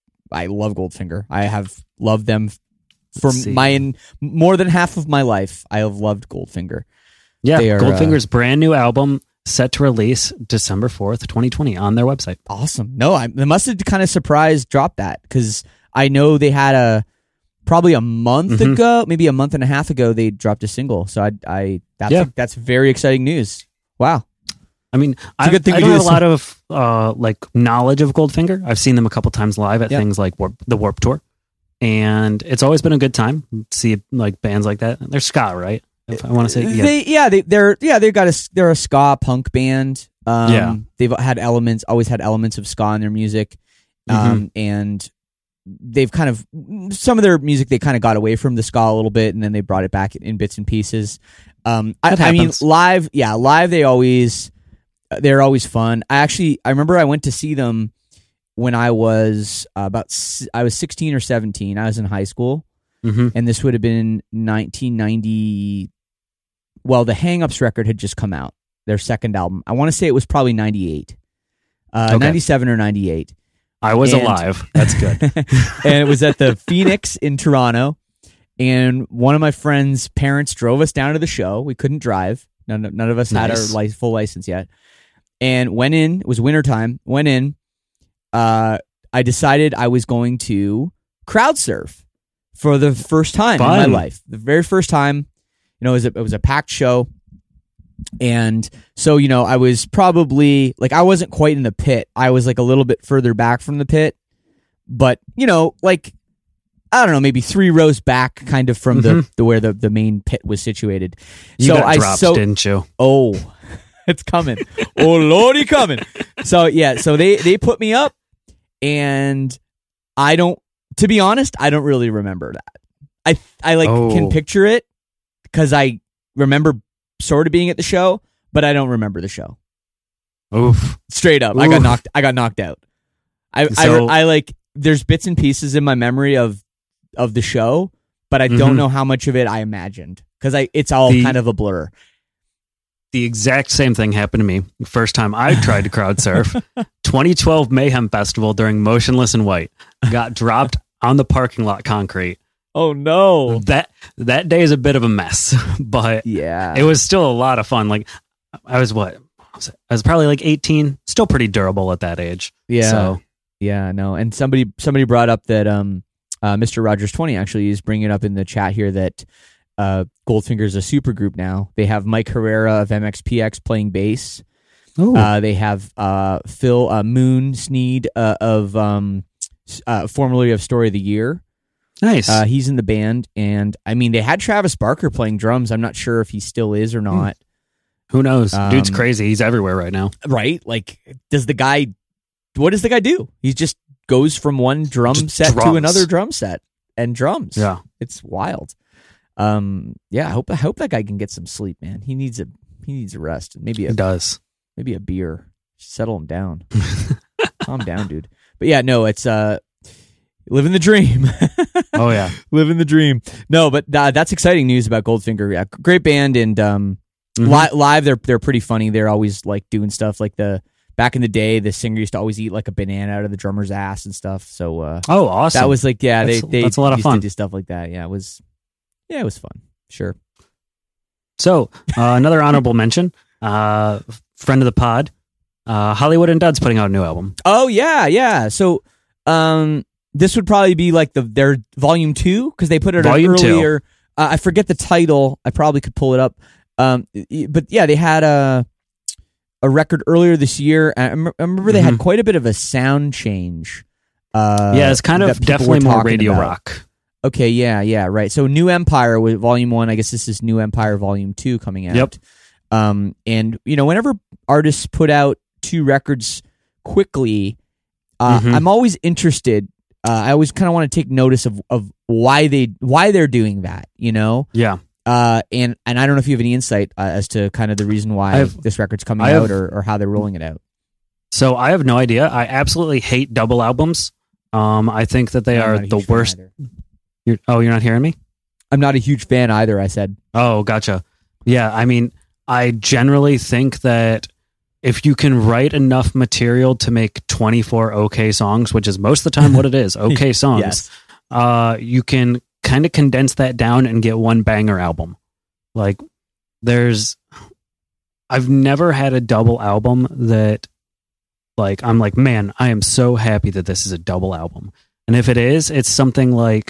I love Goldfinger. I have loved them for Let's see. my more than half of my life. I have loved Goldfinger. yeah, they are, Goldfinger's brand new album set to release December fourth, twenty twenty on their website. Awesome. No, I they must have kind of surprised dropped that because I know they had a probably a month Mhm. ago, maybe a month and a half ago, they dropped a single. So I, I that's Yeah. that's very exciting news. Wow. I mean, I, a good thing I we don't do have a this. lot of uh, like knowledge of Goldfinger. I've seen them a couple times live at Yeah. things like Warp, the Warp Tour, and it's always been a good time to see like bands like that. They're ska, right? If I want to say, yeah, They yeah they they're yeah they've got a they're a ska punk band. Um, Yeah. they've had elements always had elements of ska in their music, Mm-hmm. um, and they've kind of some of their music they kind of got away from the ska a little bit, and then they brought it back in bits and pieces. Um, I, That I mean happens. live yeah live they always they're always fun. I actually I remember I went to see them when I was uh, about s- I was sixteen or seventeen. I was in high school. hmm And this would have been nineteen ninety. Well, the Hang Ups record had just come out, their second album. I want to say it was probably ninety-eight, uh, Okay. ninety-seven or ninety-eight. I was And- alive. That's good. And it was at the Phoenix in Toronto. And one of my friend's parents drove us down to the show. We couldn't drive. None, none of us had our Nice. li- full license yet. And went in. It was wintertime. Went in. Uh, I decided I was going to crowd surf for the first time in my Fun. life. The very first time. You know, it was a, it was a packed show. And so, you know, I was probably like, I wasn't quite in the pit. I was like a little bit further back from the pit. But, you know, like, I don't know, maybe three rows back kind of from the, Mhm. the where the, the main pit was situated. You so got I dropped, so didn't you? oh, it's coming. Oh lordy coming. So yeah, so they they put me up and I don't to be honest, I don't really remember that. I I like Oh. can picture it cuz I remember sort of being at the show, but I don't remember the show. Oof. Straight up. I got Oof. knocked I got knocked out. I So- I I like there's bits and pieces in my memory of of the show, but I don't Mhm. know how much of it I imagined cuz I it's all The- kind of a blur. The exact same thing happened to me. First time I tried to crowd surf, twenty twelve Mayhem Festival during Motionless in White. Got dropped on the parking lot concrete. Oh no. That that day is a bit of a mess, but Yeah. it was still a lot of fun. Like I was what? I was probably like eighteen. Still pretty durable at that age. Yeah. So. Yeah, no. And somebody somebody brought up that um, uh, Mister Rogers twenty actually is bringing it up in the chat here that uh, Goldfinger is a super group now. They have Mike Herrera of M X P X playing bass. Uh, they have uh, Phil uh, Moon Sneed uh, of um, uh, formerly of Story of the Year. Nice. Uh, he's in the band, and I mean they had Travis Barker playing drums. I'm not sure if he still is or not. Who knows? Um, Dude's crazy. He's everywhere right now. Right? Like, does the guy? What does the guy do? He just goes from one drum just set drums. to another drum set and drums. Yeah, it's wild. Um, yeah, I hope I hope that guy can get some sleep, man. He needs a he needs a rest. Maybe a, he does. Maybe a beer. Settle him down. Calm down, dude. But yeah, no, it's uh, living the dream. Oh yeah, living the dream. No, but uh, that's exciting news about Goldfinger. Yeah, great band, and um, mm-hmm. li- live they're they're pretty funny. They're always like doing stuff like the. Back in the day, the singer used to always eat like a banana out of the drummer's ass and stuff. So, uh, oh, awesome! That was like, yeah, that's, they they that's a lot of used fun. to do stuff like that. Yeah, it was, yeah, it was fun. Sure. So, uh, another honorable mention, uh, friend of the pod, uh, Hollywood Undead's putting out a new album. Oh yeah, yeah. So, um, this would probably be like the their volume two because they put it volume earlier. Uh, I forget the title. I probably could pull it up. Um, but yeah, they had a. a record earlier this year. I remember they mm-hmm. had quite a bit of a sound change. Uh, yeah, it's kind of definitely more radio about. rock. Okay, yeah, yeah, right. So New Empire with Volume One. I guess this is New Empire Volume Two coming out. Yep. Um, and you know, whenever artists put out two records quickly, uh, mm-hmm. I'm always interested. Uh, I always kind of want to take notice of of why they why they're doing that. You know. Yeah. Uh, and, and I don't know if you have any insight uh, as to kind of the reason why have, this record's coming have, out or, or how they're rolling it out. So I have no idea. I absolutely hate double albums. Um, I think that they I'm are the worst. You're, oh, you're not hearing me? I'm not a huge fan either, I said. Oh, gotcha. Yeah, I mean, I generally think that if you can write enough material to make twenty-four okay songs, which is most of the time what it is, okay songs, yes. uh, you can kind of condense that down and get one banger album. Like there's I've never had a double album that like I'm like, man, I am so happy that this is a double album. And if it is, it's something like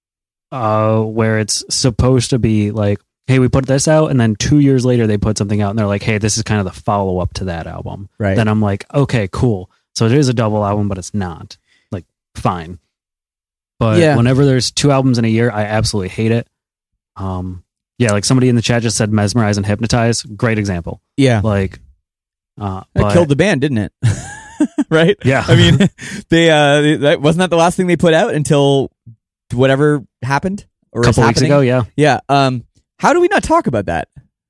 uh where it's supposed to be like, hey, we put this out and then two years later they put something out and they're like, hey, this is kind of the follow-up to that album. Right. Then I'm like, okay, cool. So it is a double album, but it's not. Like, fine. But yeah. Whenever there's two albums in a year, I absolutely hate it. Um, yeah, like somebody in the chat just said Mesmerize and Hypnotize. Great example. Yeah. Like, uh, that killed the band, didn't it? Right? Yeah. I mean, they, uh, they, that wasn't that the last thing they put out until whatever happened? Or a couple weeks ago, yeah. Yeah. Um, how do we not talk about that?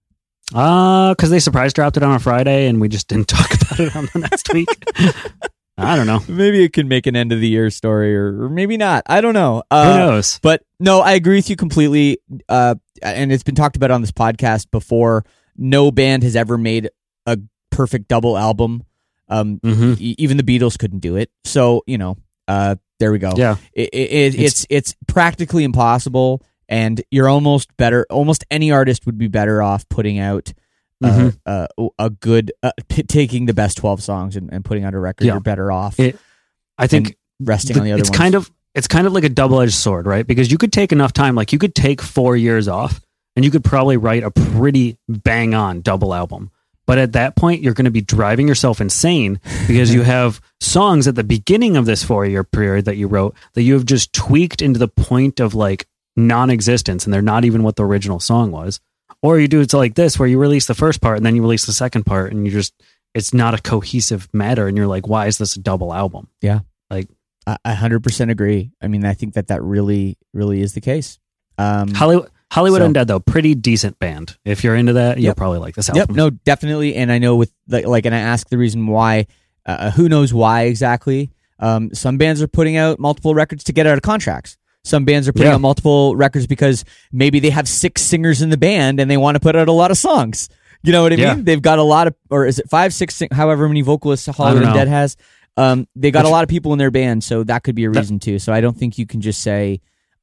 Uh, because they surprise dropped it on a Friday and we just didn't talk about it on the next week. I don't know. Maybe it can make an end of the year story, or, or maybe not. I don't know. Uh, Who knows? But no, I agree with you completely. Uh, and it's been talked about on this podcast before. No band has ever made a perfect double album. Um, mm-hmm. e- even the Beatles couldn't do it. So you know, uh, there we go. Yeah, it, it, it, it's it's practically impossible, and you're almost better. Almost any artist would be better off putting out. Uh, mm-hmm. uh, a good uh, p- taking the best twelve songs and, and putting out a record. Yeah. You're better off. It, I think resting the, on the other. It's ones. kind of it's kind of like a double edged sword, right? Because you could take enough time, like you could take four years off, and you could probably write a pretty bang on double album. But at that point, you're going to be driving yourself insane because you have songs at the beginning of this four year period that you wrote that you have just tweaked into the point of like non-existence, and they're not even what the original song was. Or you do it like this, where you release the first part and then you release the second part, and you just, it's not a cohesive matter. And you're like, why is this a double album? Yeah. Like, I one hundred percent agree. I mean, I think that that really, really is the case. Um, Hollywood, Hollywood so, Undead, though, pretty decent band. If you're into that, you'll yep. probably like this album. Yep, no, definitely. And I know with, like, like and I ask the reason why, uh, who knows why exactly. Um, some bands are putting out multiple records to get out of contracts. Some bands are putting yeah. out multiple records because maybe they have six singers in the band and they want to put out a lot of songs. You know what I yeah. mean? They've got a lot of, or is it five, six, sing, however many vocalists Hollywood Undead has. Um, they got Which, a lot of people in their band, so that could be a reason that, too. So I don't think you can just say,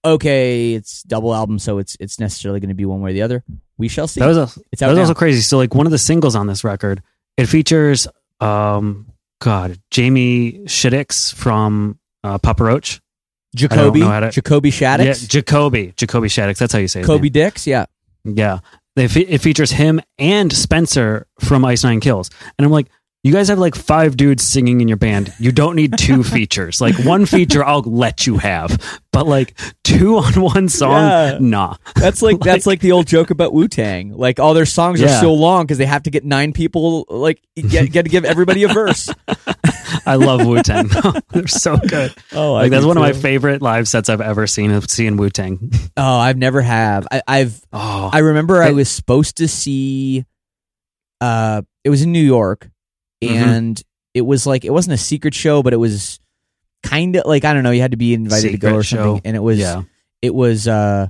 okay, it's double album, so it's it's necessarily going to be one way or the other. We shall see. That was, a, it's that was also crazy. So like one of the singles on this record, it features, um, God, Jamie Shiddix from uh, Papa Roach. Jacoby, to, Jacoby Shaddix. Yeah, Jacoby, Jacoby Shaddix. That's how you say it. Kobe Dix, yeah. Yeah. They fe- it features him and Spencer from Ice Nine Kills. And I'm like, you guys have like five dudes singing in your band. You don't need two features. Like one feature I'll let you have, but like two on one song, yeah. nah. That's like, like that's like the old joke about Wu-Tang. Like all their songs yeah. are so long because they have to get nine people. Like get, get to give everybody a verse. I love Wu-Tang. They're so good. Oh, like I that's one too. of my favorite live sets I've ever seen. Of seeing Wu-Tang. Oh, I've never have. I, I've. Oh, I remember I, I was supposed to see. Uh, it was in New York. And mm-hmm. it was like, it wasn't a secret show, but it was kind of like, I don't know, you had to be invited secret to go or something. Show. And it was, yeah. it was, uh,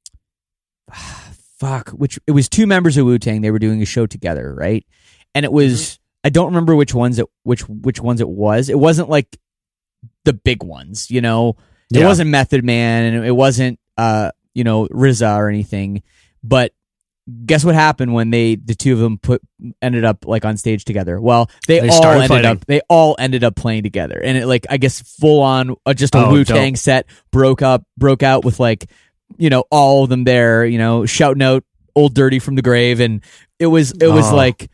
fuck, which, it was two members of Wu-Tang. They were doing a show together, right? And it was, mm-hmm. I don't remember which ones it, which, which ones it was. It wasn't like the big ones, you know? It yeah. wasn't Method Man and it wasn't, uh, you know, R Z A or anything, but guess what happened when they the two of them put ended up like on stage together? Well, they, they all ended fighting. up they all ended up playing together, and it like I guess full on uh, just a oh, Wu-Tang dope. set broke up broke out with like you know all of them there, you know shouting out "Old Dirty" from the grave, and it was it was oh. like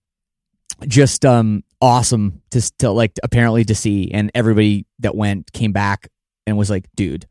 just um awesome to to like apparently to see, and everybody that went came back and was like, dude,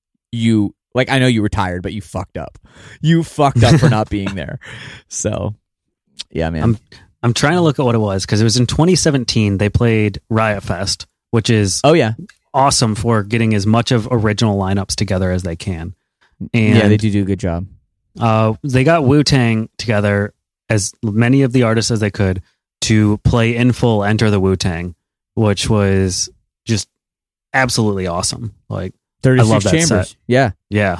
you. Like, I know you were tired, but you fucked up. You fucked up for not being there. So, yeah, man. I'm I'm trying to look at what it was, because it was in twenty seventeen. They played Riot Fest, which is oh yeah awesome for getting as much of original lineups together as they can. And yeah, they do do a good job. Uh, they got Wu-Tang together, as many of the artists as they could, to play in full Enter the Wu-Tang, which was just absolutely awesome. Like, thirty-six I love that chambers. set. Yeah. Yeah.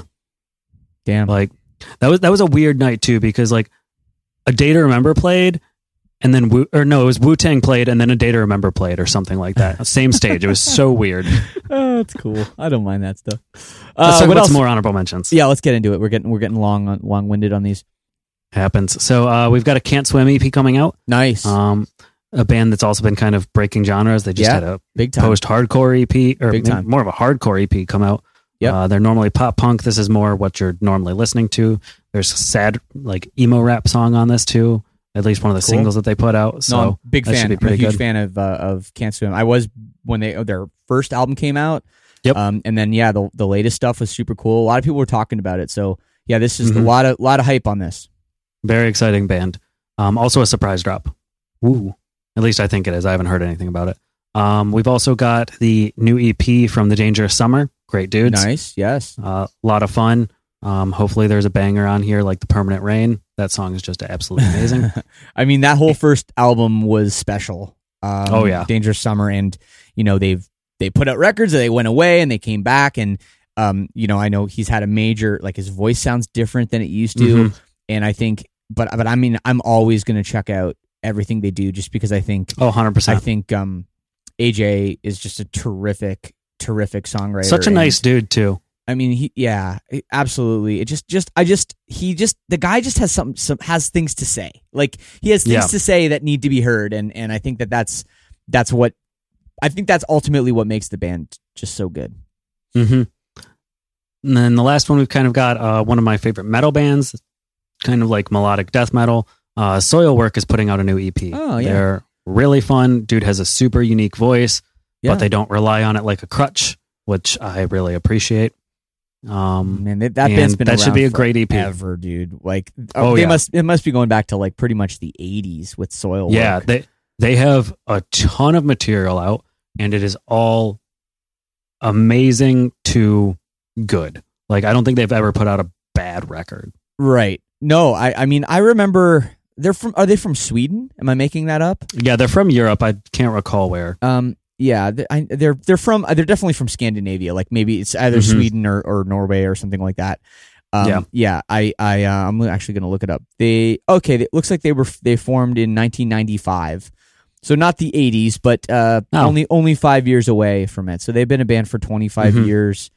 Damn. Like that was that was a weird night too, because like A Day to Remember played and then Wu, or no, it was Wu-Tang played and then A Day to Remember played or something like that. Same stage. It was so weird. Oh, that's cool. I don't mind that stuff. Uh, Uh, let's talk what about else? some more honorable mentions. Yeah, let's get into it. We're getting we're getting long on long winded on these. Happens. So uh, we've got a Can't Swim E P coming out. Nice. Um, a band that's also been kind of breaking genres. They just Yeah, had a big time. post-hardcore E P, or Big maybe time. more of a hardcore E P come out. Yep. Uh, they're normally pop punk. This is more what you're normally listening to. There's a sad like emo rap song on this too. At least one of the Cool. singles that they put out. So No, I'm a big that should fan. be I'm a pretty huge good. fan of uh, of Can't Swim. I was when they their first album came out. Yep. Um, and then yeah, the the latest stuff was super cool. A lot of people were talking about it. So yeah, this is Mhm. a lot of lot of hype on this. Very exciting band. Um, also a surprise drop. Ooh. At least I think it is. I haven't heard anything about it. Um, we've also got the new E P from The Dangerous Summer. Great dudes. Nice. Yes. A uh, lot of fun. Um, hopefully there's a banger on here like The Permanent Rain. That song is just absolutely amazing. I mean, that whole first album was special. Um, Oh, yeah. Dangerous Summer, and you know they've they put out records, and they went away, and they came back, and um, you know I know he's had a major like his voice sounds different than it used to, Mhm. and I think, but but I mean I'm always gonna check out everything they do just because I think Oh, one hundred I percent. think um, A J is just a terrific terrific songwriter. Such a and- nice dude too. I mean, he, yeah, absolutely. It just, just, I just, he just, the guy just has some, some, has things to say. Like he has things Yeah. to say that need to be heard, and and I think that that's, that's what, I think that's ultimately what makes the band just so good. Mm-hmm. And then the last one we've kind of got uh, one of my favorite metal bands, kind of like melodic death metal. Uh, Soilwork is putting out a new E P. Oh, yeah. They're really fun. Dude has a super unique voice, Yeah. but they don't rely on it like a crutch, which I really appreciate. Um, Man, that, that and band's been that should around be a great E P. forever, dude. Like, Oh, they yeah. must, it must be going back to like pretty much the eighties with Soilwork. Yeah, they they have a ton of material out, and it is all amazing to good. Like, I don't think they've ever put out a bad record. right. No, I, I mean, I remember they're from. Are they from Sweden? Am I making that up? Yeah, they're from Europe. I can't recall where. Um, yeah, they- I, they're they're from they're definitely from Scandinavia. Like maybe it's either Mhm. Sweden or, or Norway or something like that. Um, Yeah. yeah. I I uh, I'm actually gonna look it up. They okay. It looks like they were they formed in nineteen ninety-five, so not the eighties, but uh, Oh. only only five years away from it. So they've been a band for twenty-five Mhm. years.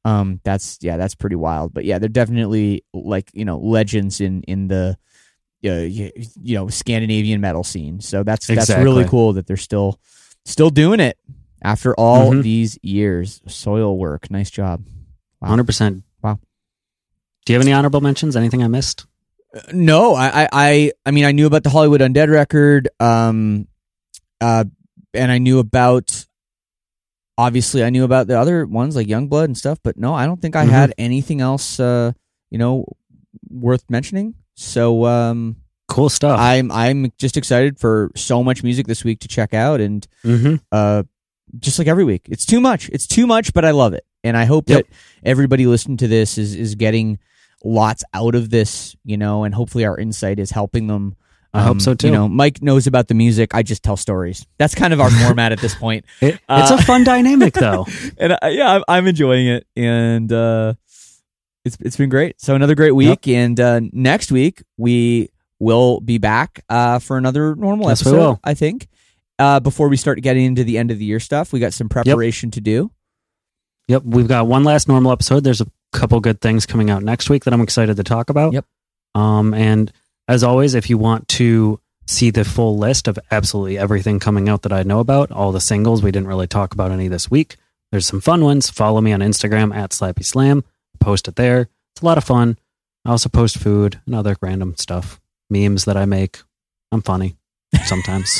Um, that's yeah, that's pretty wild. But yeah, they're definitely like you know legends in in the uh, you, you know Scandinavian metal scene. So that's Exactly. that's really cool that they're still still doing it after all Mhm. these years. Soil Work, nice job. Wow. one hundred percent. Wow. Do you have any honorable mentions? Anything I missed? No, I, I, I, I mean, I knew about the Hollywood Undead record, um, uh, and I knew about. Obviously, I knew about the other ones like Youngblood and stuff, but no, I don't think I Mhm. had anything else, uh, you know, worth mentioning. So, um, Cool stuff. I'm, I'm just excited for so much music this week to check out, and mm-hmm. uh, just like every week, it's too much. It's too much, but I love it, and I hope Yep. that everybody listening to this is is getting lots out of this, you know, and hopefully our insight is helping them. I hope so, too. You know, Mike knows about the music. I just tell stories. That's kind of our format at this point. It, it's Uh, a fun dynamic, though. And uh, yeah, I'm, I'm enjoying it, and uh, it's it's been great. So another great week, and uh, next week we will be back uh, for another normal Yes, we episode. will. I think uh, before we start getting into the end of the year stuff, we got some preparation to do. Yep, we've got one last normal episode. There's a couple good things coming out next week that I'm excited to talk about. Yep. Um, and as always, if you want to see the full list of absolutely everything coming out that I know about, all the singles, we didn't really talk about any this week. There's some fun ones. Follow me on Instagram at Slappy Slam. Post it there. It's a lot of fun. I also post food and other random stuff, memes that I make. I'm funny sometimes.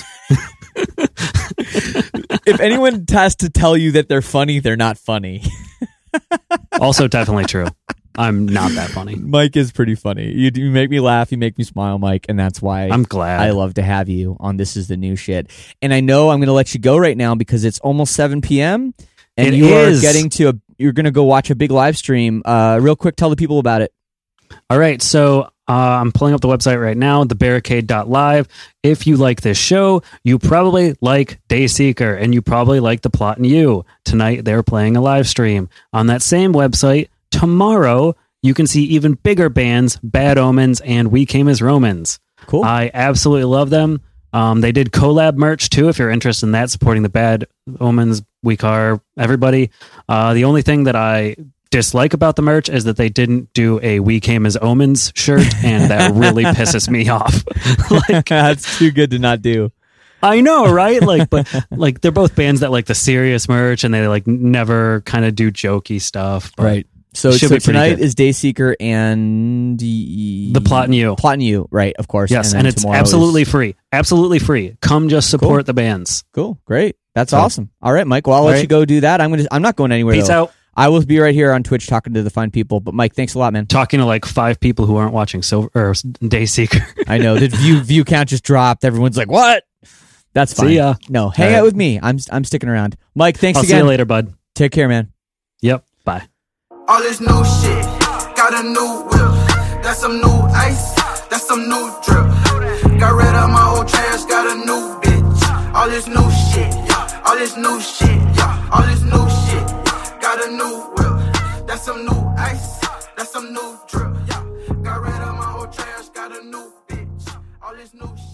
If anyone has to tell you that they're funny, they're not funny. Also, definitely true. I'm not that funny. Mike is pretty funny. You, you make me laugh. You make me smile, Mike, and that's why I'm glad. I love to have you on This Is the New Shit. And I know I'm going to let you go right now because it's almost seven p.m. and It you is. are getting to a. You're going to go watch a big live stream. Uh, real quick, tell the people about it. All right, so uh, I'm pulling up the website right now, the barricade dot live. If you like this show, you probably like Dayseeker, and you probably like The Plot and You. Tonight, they're playing a live stream. On that same website, tomorrow, you can see even bigger bands, Bad Omens and We Came as Romans. Cool. I absolutely love them. Um, they did collab merch, too, if you're interested in that, supporting the Bad Omens, We Car, everybody. Uh, the only thing that I dislike about the merch is that they didn't do a We Came as Omens shirt, and that really pisses me off. Like, That's too good to not do. I know, right? Like, but like they're both bands that like the serious merch, and they like never kind of do jokey stuff. But Right. So, Should so be pretty tonight good. is Dayseeker and the The Plot and You. Plot and You, right? Of course. Yes, then and, it's tomorrow absolutely is- free. Absolutely free. Come just support Cool. the bands. cool. Great. That's So- awesome. All right, Mike. Well, I'll let All you right. go do that. I'm gonna. I'm not going anywhere. Peace though. out. I will be right here on Twitch talking to the fine people. But Mike, thanks a lot, man. Talking to like five people who aren't watching Silver or Dayseeker. I know the view view count just dropped. Everyone's like, "What?" That's fine. See ya. No, hang All out right. with me. I'm I'm sticking around. Mike, thanks I'll again. see you later, bud. Take care, man. Yep. Bye. All this new shit, got a new whip. That's some new ice, that's some new drip. Got rid of my old trash, got a new bitch. All this new shit, yeah. All this new shit, yeah. All this new shit, yeah. Got a new whip. That's some new ice, that's some new drip, yeah. Got rid of my old trash, got a new bitch. All this new shit.